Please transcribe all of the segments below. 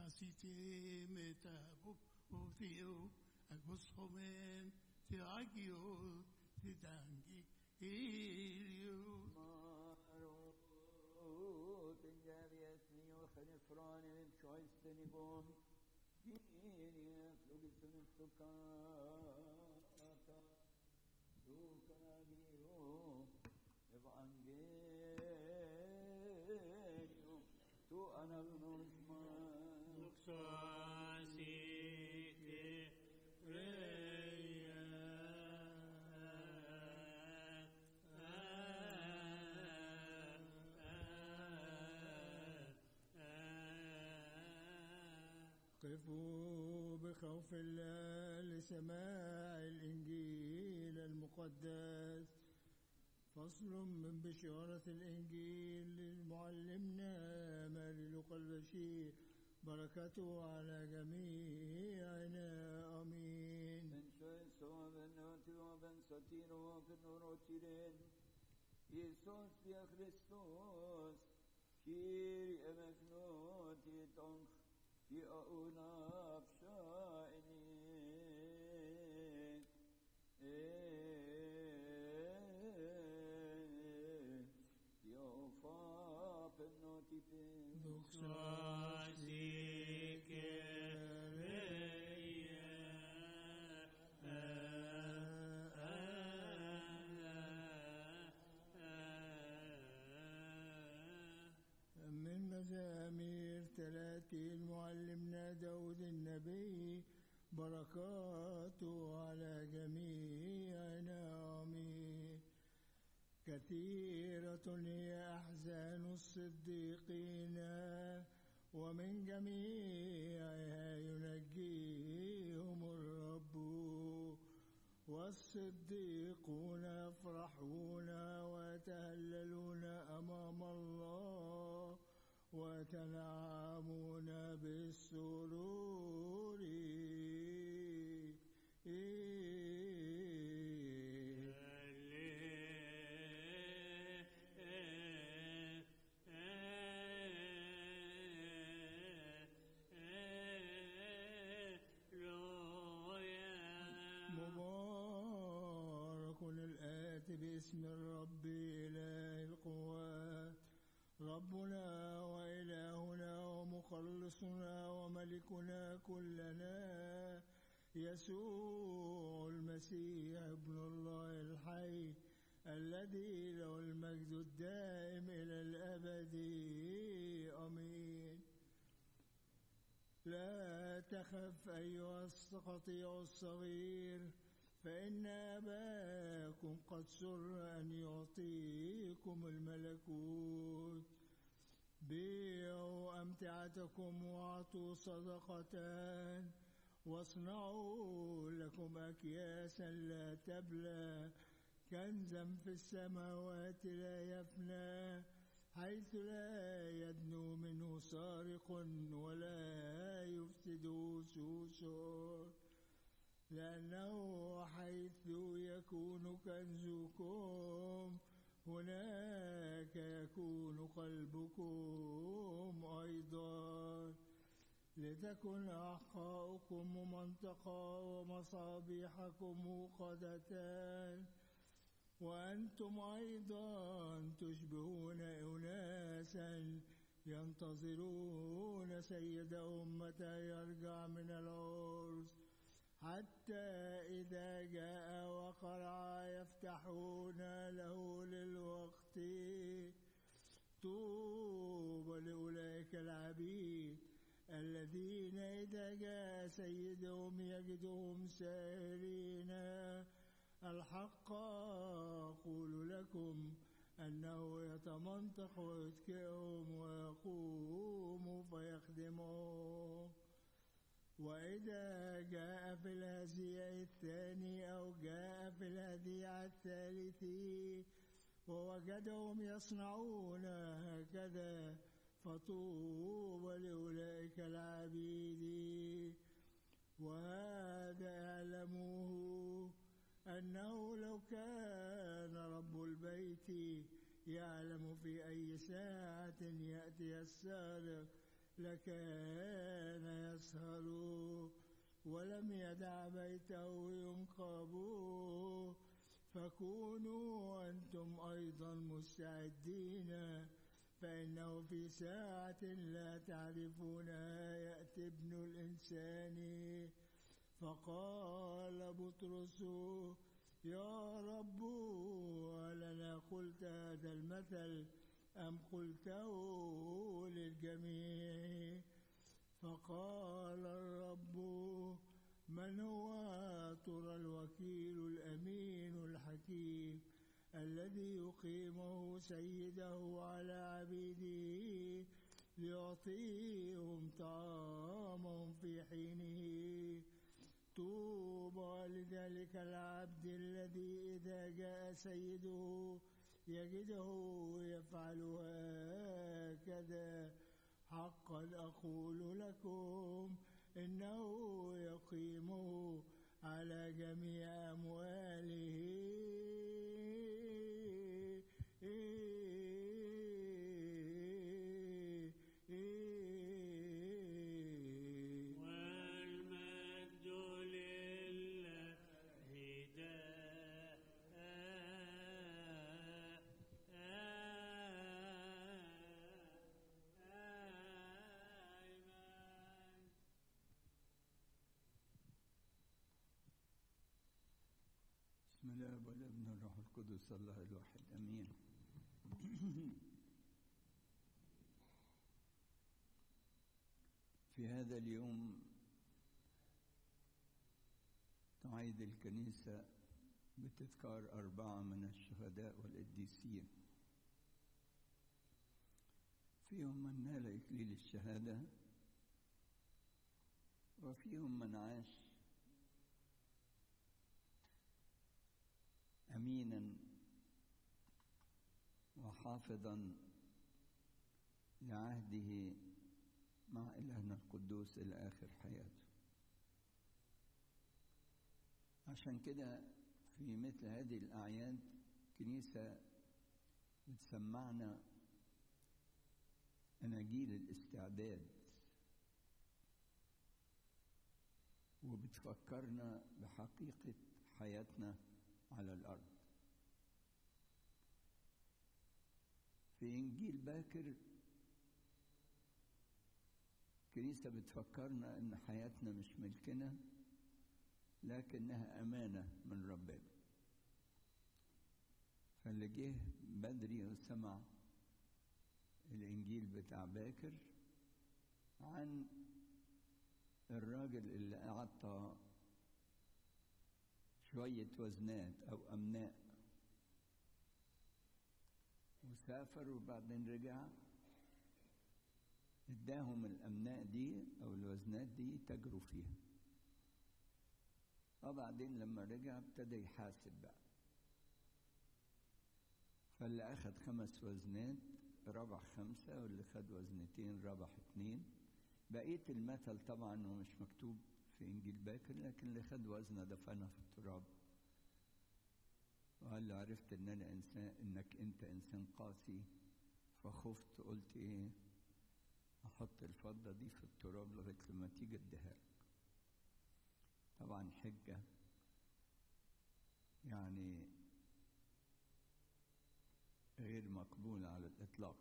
Masite meta bufio agoshomen tiagio tidangi ilio maro tinjaviet nio khnefrani choistenigon dini flugisun tukata dukanagio evangelio tu analnosma قفوا بخوف الله لسماع الإنجيل المقدس. فصل من بشارة الإنجيل للمعلمنا ماري لوقا البشير، بركته على جميعنا آمين. من شويس وبنوتي وبن ستير وبنوروتيرين يسوس يا خريستوس كيري أمجنوتي تنخ في أونا بشائني يوفا بنوتي بين دوكساسيك من مزامير تلاتين معلمنا داود النبي، بركاته على جميعنا آمين. كثيرة هي أحزان الصديقين ومن جميعها ينجيهم الرب، والصديقون يفرحون ويتهللون أمام الله ويتنعمون بالسرور. مبارك الآتي باسم الرب إله القوات، ربنا وإلهنا ومخلصنا وملكنا كلنا يسوع المسيح ابن الله الحي، الذي له المجد الدائم إلى الأبد آمين. لا تخف أيها القطيع الصغير، فإن أباكم قد سر أن يعطيكم الملكوت. بيعوا أمتعتكم واعطوا صدقة، واصنعوا لكم أكياسا لا تبلى، كنزا في السماوات لا يفنى، حيث لا يدنو منه سارق ولا يفسد سوسه. لأنه حيث يكون كنزكم هناك يكون قلبكم أيضا. لتكن أحقاؤكم منطقة ومصابيحكم موقدة، وأنتم أيضا تشبهون أناسا ينتظرون سيدهم متى يرجع من العرس، حتى إذا جاء وقرع يفتحون له للوقت. طوبى لأولئك العبيد الذين إذا جاء سيدهم يجدهم سائرين. الحق أقول لكم أنه يتمنطق ويتكئهم ويقوم فيخدمهم. وإذا جاء في الهزيع الثاني أو جاء في الهزيع الثالث ووجدهم يصنعون هكذا، فطوبى لأولئك العبيد. وهذا اعلموه أنه لو كان رب البيت يعلم في أي ساعة يأتي السارق لكان ولم يدع بيته ينقب، فكونوا أنتم أيضا مستعدين، فإنه في ساعة لا تعرفونها يأتي ابن الإنسان. فقال بطرس: يا رب، ألنا قلت هذا المثل أم قلته للجميع؟ فقال الرب: من هو ترى الوكيل الأمين الحكيم الذي يقيمه سيده على عبيده ليعطيهم طعامهم في حينه؟ طوبى لذلك العبد الذي إذا جاء سيده يجده يفعل هكذا. حقا أقول لكم إنه يقيمه على جميع أمواله. بسم الله والابن والروح القدس الله الواحد امين. في هذا اليوم تعيد الكنيسة بتذكار 4 من الشهداء والقديسين، فيهم من نال إكليل الشهادة، وفيهم من عاش أمينا وحافظا لعهده مع إلهنا القدوس إلى آخر حياته. عشان كده في مثل هذه الأعياد كنيسة بتسمعنا أناجيل الاستعداد، وبتفكرنا بحقيقة حياتنا على الأرض. في إنجيل باكر كنيسة بتفكرنا إن حياتنا مش ملكنا لكنها أمانة من ربنا. فاللي جه بدري وسمع الإنجيل بتاع باكر عن الراجل اللي أعطى شوية وزنات أو أمناء وسافر وبعدين رجع اداهم الأمناء دي أو الوزنات دي تجروا فيها، وبعدين لما رجع ابتدى يحاسب بقى. فاللي أخذ 5 وزنات ربح 5، واللي خد 2 ربح 2. بقية المثل طبعا هو مش مكتوب في إنجيل باكر، لكن اللي خد وزنه دفنه في التراب وقال له: عرفت إنك أنت إنسان قاسي، فخفت قلت إيه، أحط الفضة دي في التراب لغاية لما تيجي اديها لك. طبعا حجة يعني غير مقبولة على الإطلاق.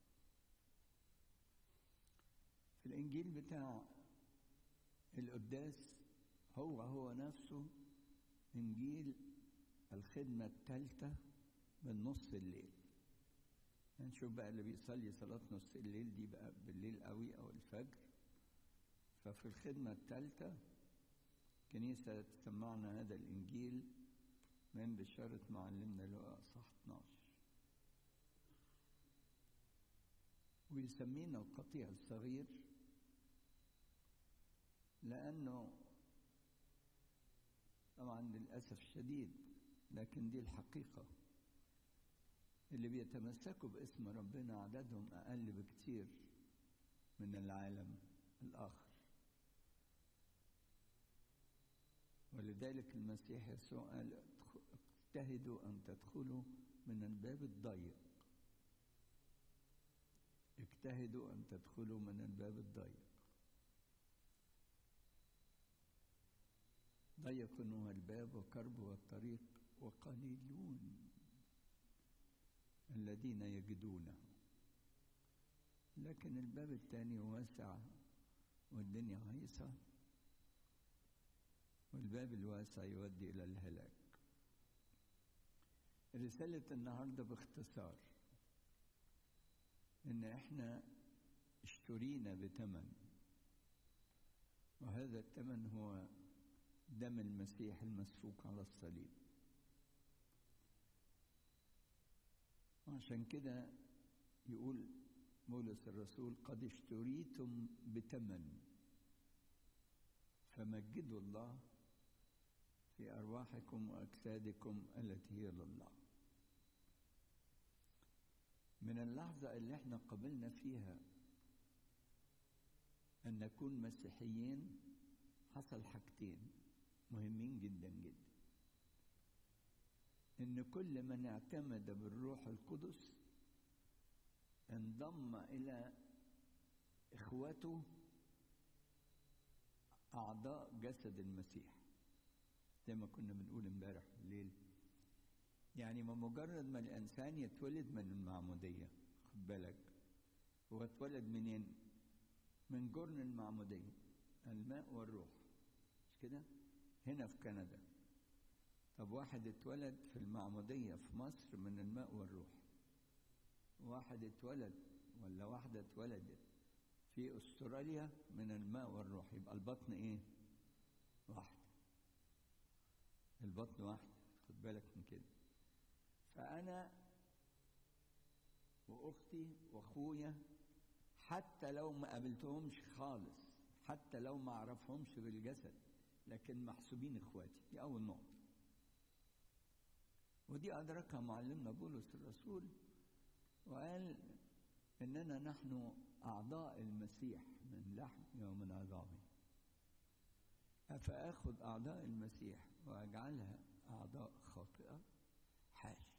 في الإنجيل بتاع القداس هو نفسه إنجيل الخدمة الثالثة من نص الليل. هنشوف بقى اللي بيصلي صلاة نص الليل دي بقى بالليل قوي أو الفجر. ففي الخدمة الثالثة كنيسة تسمعنا هذا الإنجيل من بشارة معلمنا لوقا صح 12، ويسمينا القطيع الصغير لأنه طبعا للأسف الشديد لكن دي الحقيقة، اللي بيتمسكوا باسم ربنا عددهم أقل بكتير من العالم الآخر. ولذلك المسيح يسوع قال: اجتهدوا أن تدخلوا من الباب الضيق، اجتهدوا أن تدخلوا من الباب الضيق. ضيق هو الباب وكرب هو الطريق وقليلون الذين يجدونه. لكن الباب الثاني واسع والدنيا هيصة، والباب الواسع يودي إلى الهلاك. رسالة النهاردة باختصار إن إحنا اشترينا بثمن، وهذا الثمن هو دم المسيح المسفوك على الصليب. وعشان كده يقول بولس الرسول: قد اشتريتم بثمن فمجدوا الله في أرواحكم وأجسادكم التي هي لله. من اللحظة اللي احنا قبلنا فيها أن نكون مسيحيين حصل حاجتين مهمين جدا جدا: إن كل من اعتمد بالروح القدس انضم إلى إخوته أعضاء جسد المسيح، زي ما كنا بنقول امبارح بالليل. يعني مجرد ما الإنسان يتولد من المعمودية، خد بالك هو اتولد منين؟ من جرن المعمودية، الماء والروح، مش كده؟ هنا في كندا. طب واحد اتولد في المعمودية في مصر من الماء والروح، واحد اتولد ولا واحدة اتولدت في أستراليا من الماء والروح، يبقى البطن ايه؟ واحد، البطن واحد، خد بالك من كده. فأنا وأختي وأخويا حتى لو ما قابلتهمش خالص، حتى لو ما أعرفهمش بالجسد، لكن محسوبين إخواتي. دي أول نقطة، ودي أدركها معلمنا بولس الرسول وقال إننا نحن أعضاء المسيح من لحمه ومن عظامه. أفأخذ أعضاء المسيح وأجعلها أعضاء خاطئة؟ حاشا.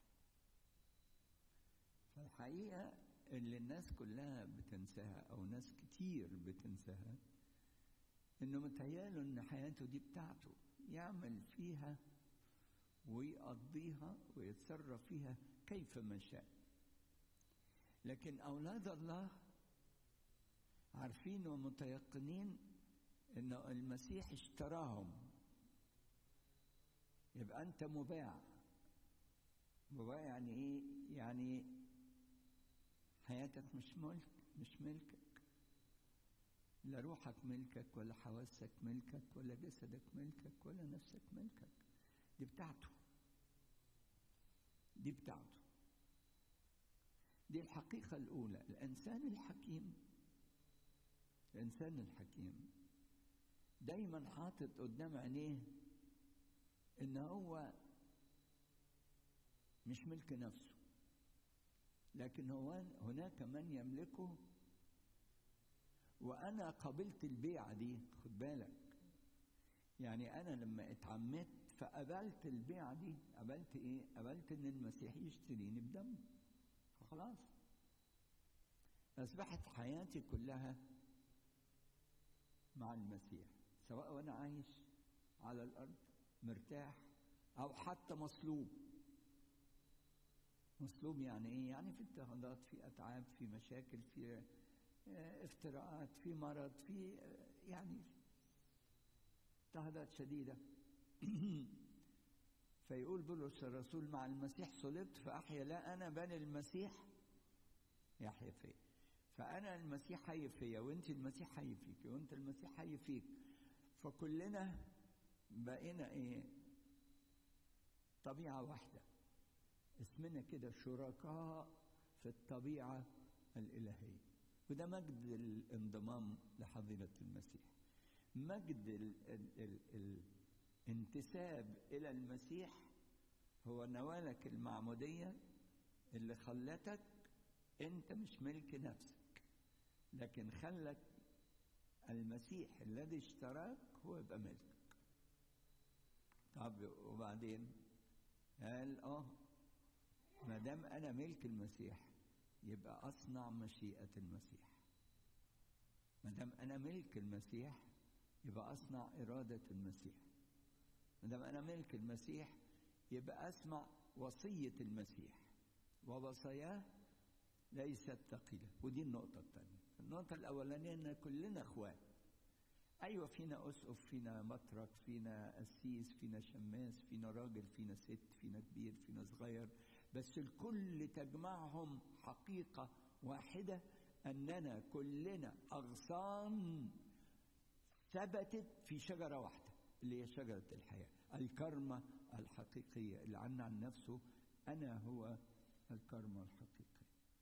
فالحقيقة اللي الناس كلها بتنساها أو ناس كتير بتنساها، إنه متهيأله إن حياته دي بتاعته، يعمل فيها ويقضيها ويتصرف فيها كيفما شاء. لكن أولاد الله عارفين ومتيقنين إن المسيح اشتراهم. يبقى أنت مباع. مباع يعني إيه؟ يعني حياتك مش ملكك، لا روحك ملكك ولا حواسك ملكك ولا جسدك ملكك ولا نفسك ملكك، دي بتاعته، دي بتاعته. دي الحقيقة الأولى. الإنسان الحكيم دايما حاطط قدام عينيه إن هو مش ملك نفسه، لكن هو هناك من يملكه، وأنا قبلت البيعة دي. خد بالك، يعني أنا لما اتعمدت فقبلت البيعة دي. قبلت إيه؟ قبلت إن المسيح يشتريني بدم، فخلاص أصبحت حياتي كلها مع المسيح، سواء وأنا عايش على الأرض مرتاح أو حتى مصلوب. مصلوب يعني إيه؟ يعني في اضطهادات، في أتعاب، في مشاكل، في افتراءات، في مرض، في يعني اضطهادات شديدة. فيقول بولس الرسول: مع المسيح صلبت فأحيا لا أنا بل المسيح يحيا فيا. فأنا المسيح حي فيا، وأنت المسيح حي فيك، وأنت المسيح حي فيك. فكلنا بقينا إيه؟ طبيعة واحدة، اسمنا كده شركاء في الطبيعة الإلهية. وده مجد الانضمام لحضيرة المسيح، مجد الانتساب إلى المسيح. هو نوالك المعمودية اللي خلتك أنت مش ملك نفسك، لكن خلك المسيح الذي اشتراك هو يبقى ملكك. طب وبعدين قال ما دام أنا ملك المسيح يبقى أصنع مشيئة المسيح. ما دام أنا ملك المسيح يبقى أصنع إرادة المسيح. عندما أنا ملك المسيح يبقى أسمع وصية المسيح، ووصاياه ليست ثقيلة. ودي النقطة الثانية. النقطة الأولانية إن كلنا إخوات. أيوة، فينا أسقف، فينا مترك، فينا قسيس، فينا شماس، فينا راجل، فينا ست، فينا كبير، فينا صغير، بس الكل تجمعهم حقيقة واحدة، أننا كلنا أغصان ثبتت في شجرة واحدة اللي هي شجرة الحياة، الكرمة الحقيقية اللي عن نفسه أنا هو الكرمة الحقيقية.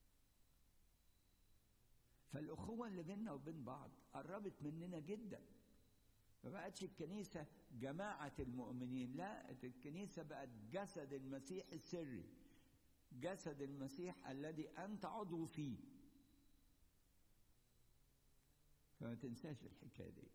فالأخوة اللي بيننا وبين بعض قربت مننا جدا. ما بقتش الكنيسة جماعة المؤمنين، لا، الكنيسة بقت جسد المسيح السري، جسد المسيح الذي أنت عضو فيه. فما تنساش الحكاية دي.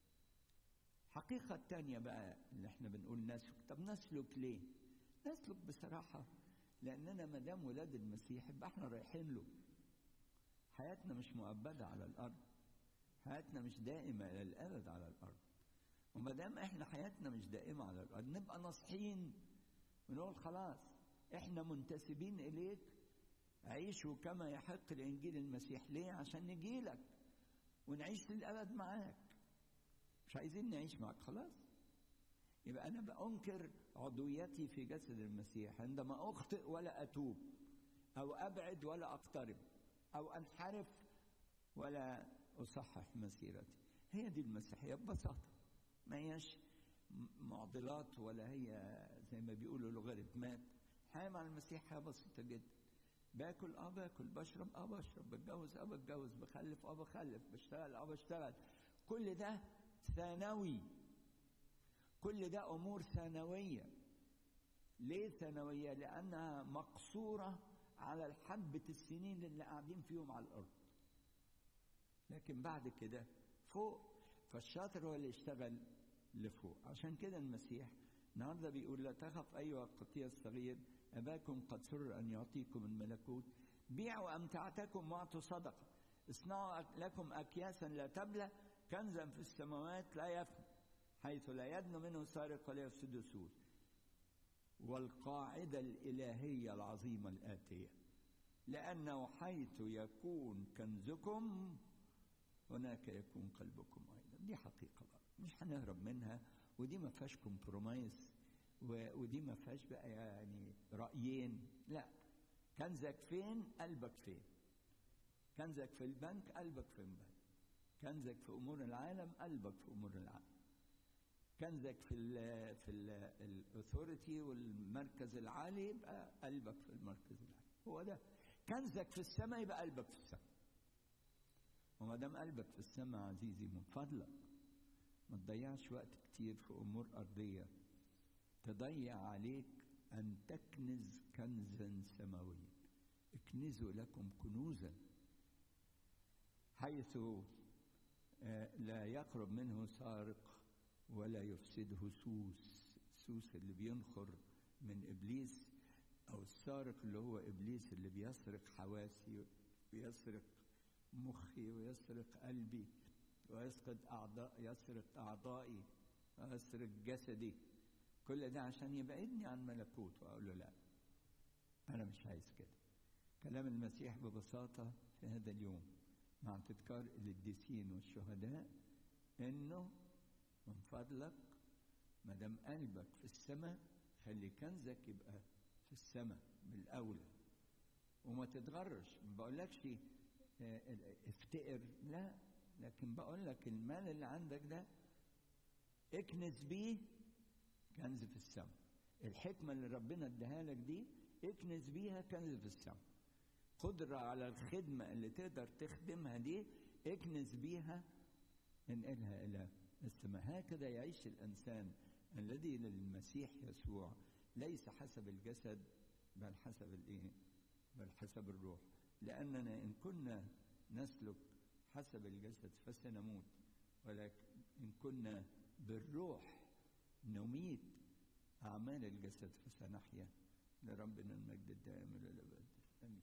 الحقيقة التانية بقى اللي احنا بنقول نسلك. طب نسلك ليه؟ نسلك بصراحة لأننا ما دام ولاد المسيح يبقى احنا رايحين له. حياتنا مش مؤبدة على الأرض، حياتنا مش دائمة إلى الأبد على الأرض. وما دام احنا حياتنا مش دائمة على الأرض نبقى ناصحين ونقول خلاص احنا منتسبين إليك، عيشوا كما يحق لإنجيل المسيح. ليه؟ عشان نجيلك ونعيش للأبد معاك. مش عايزين نعيش معك خلاص. يبقى أنا بأنكر عضويتي في جسد المسيح عندما أخطئ ولا أتوب، أو أبعد ولا أقترب، أو أنحرف ولا أصحح مسيرتي. هي دي المسيحية ببساطة، ما هيش معضلات ولا هي زي ما بيقولوا لوغاريتمات. الحياة مع المسيح حياة بسيطة جدا. باكل باكل، بشرب بشرب، بتجوز بتجوز، بخلف بخلف، بشتغل بشتغل. كل ده ثانوي، كل ده أمور ثانوية. ليه ثانوية؟ لأنها مقصورة على الحبة السنين اللي قاعدين فيهم على الأرض، لكن بعد كده فوق. فالشاطر هو اللي يشتغل لفوق. عشان كده المسيح النهارده بيقول لا تخف أيها القطيع الصغير، أباكم قد سر أن يعطيكم الملكوت. بيعوا أمتعتكم واعطوا صدقة، اصنعوا لكم أكياسا لا تبلى، كنزا في السماوات لا يفنى، حيث لا يدنو منه سارق ولا يفسد سور. والقاعدة الإلهية العظيمة الآتية: لأنه حيث يكون كنزكم هناك يكون قلبكم أيضا. دي حقيقة بقى مش هنهرب منها، ودي ما فيهاش كومبرومايز، ودي ما فيهاش بقى يعني رأيين. لا، كنزك فين قلبك فين. كنزك في البنك قلبك في البنك، كنزك في أمور العالم قلبك في أمور العالم، كنزك في الأثوريتي والمركز العالي يبقى قلبك في المركز العالي. هو ده كنزك في السماء، يبقى قلبك في السماء. وما دام قلبك في السماء عزيزي من فضلك ما تضيعش وقت كتير في أمور أرضية تضيع عليك أن تكنز كنزا سماويا. اكنزوا لكم كنوزا حيث لا يقرب منه سارق ولا يفسده سوس اللي بينخر من إبليس، أو السارق اللي هو إبليس اللي بيسرق حواسي ويسرق مخي ويسرق قلبي يسرق أعضائي ويسرق جسدي. كل ده عشان يبعدني عن ملكوت. وأقول له لا، أنا مش عايز كده. كلام المسيح ببساطة في هذا اليوم مع تذكار القديسين والشهداء إنه من فضلك ما دام قلبك في السماء خلي كنزك يبقى في السماء بالأولى، وما تتغرش. ما بقولكش افتقر، لا، لكن بقولك المال اللي عندك ده اكنز بيه كنز في السماء. الحكمة اللي ربنا اداها لك دي اكنز بيها كنز في السماء. قدرة على الخدمة اللي تقدر تخدمها دي اكنز بيها، انقلها إلى السماء. هكذا يعيش الإنسان الذي للمسيح يسوع، ليس حسب الجسد بل حسب بل حسب الروح. لأننا إن كنا نسلك حسب الجسد فسنموت، ولكن إن كنا بالروح نميت أعمال الجسد فسنحيا. لربنا المجد الدائم إلى الأبد. آمين.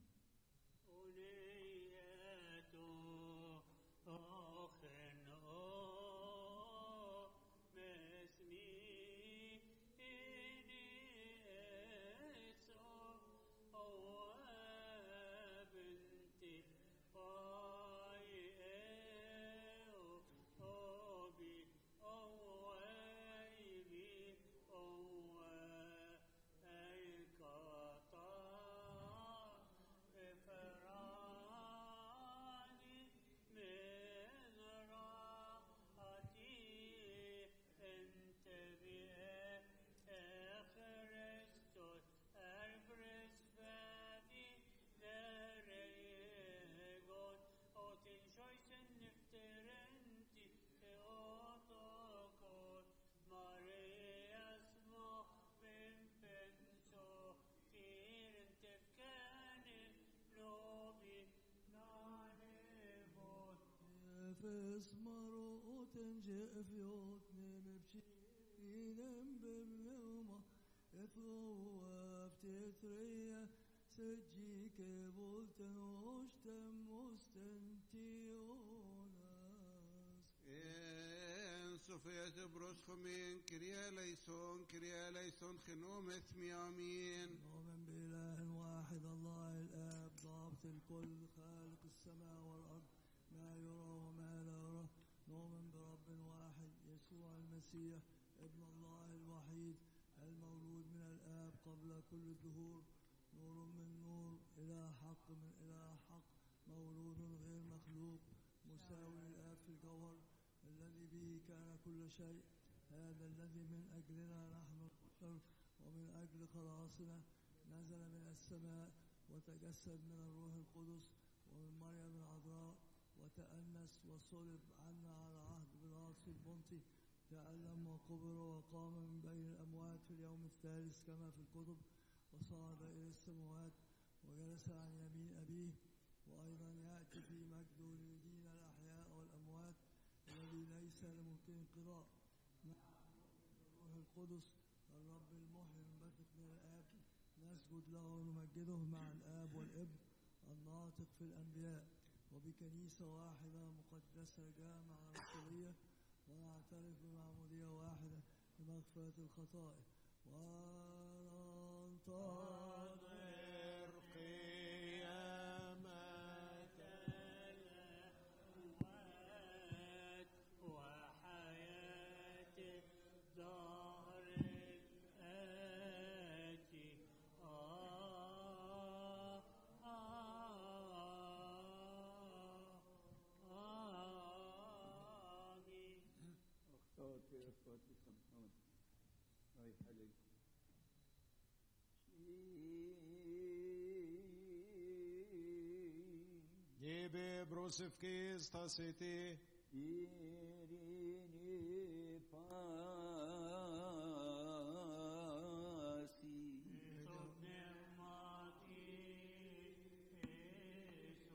Efes maroten jefjot nemepshinem bemneuma efloaf tetreya sejike volten ostem ostentionas. En Sofia Broschomin, Kyrie eleison, Chenum esmi amin. نؤمن بإله واحد الله الآب ضابط الكل خالق السماء والأرض ما يرى وما لا يرى. نؤمن برب واحد يسوع المسيح ابن الله الوحيد المولود من الآب قبل كل الدهور، نور من نور، إله حق من إله حق، مولود غير مخلوق، مساوي للآب في الجوهر، الذي به كان كل شيء. هذا الذي من أجلنا نحن البشر ومن أجل خلاصنا نزل من السماء وتجسد من الروح القدس ومن مريم العذراء وتأنس وصلب عنا على عهد بيلاطس البنطي، تألم وقبر وقام من بين الأموات في اليوم الثالث كما في الكتب، وصعد إلى السماوات وجلس عن يمين أبيه، وأيضا يأتي في مجده ليدين الأحياء والأموات الذي ليس لممكن انقضاء. الروح القدس الرب المحيي المنبثق من الآب نسجد له ونمجده مع الآب والابن الناطق في الأنبياء، وبكنيسة واحدة مقدسة جامعة رسولية، ونعترف بمعمودية واحدة لمغفرة الخطايا، وننتظر قيامة الأموات وحياة الدهر الآتي. أخواتي سامحوني. أي حلو. Jebe brosevkis tasiti. Irini pa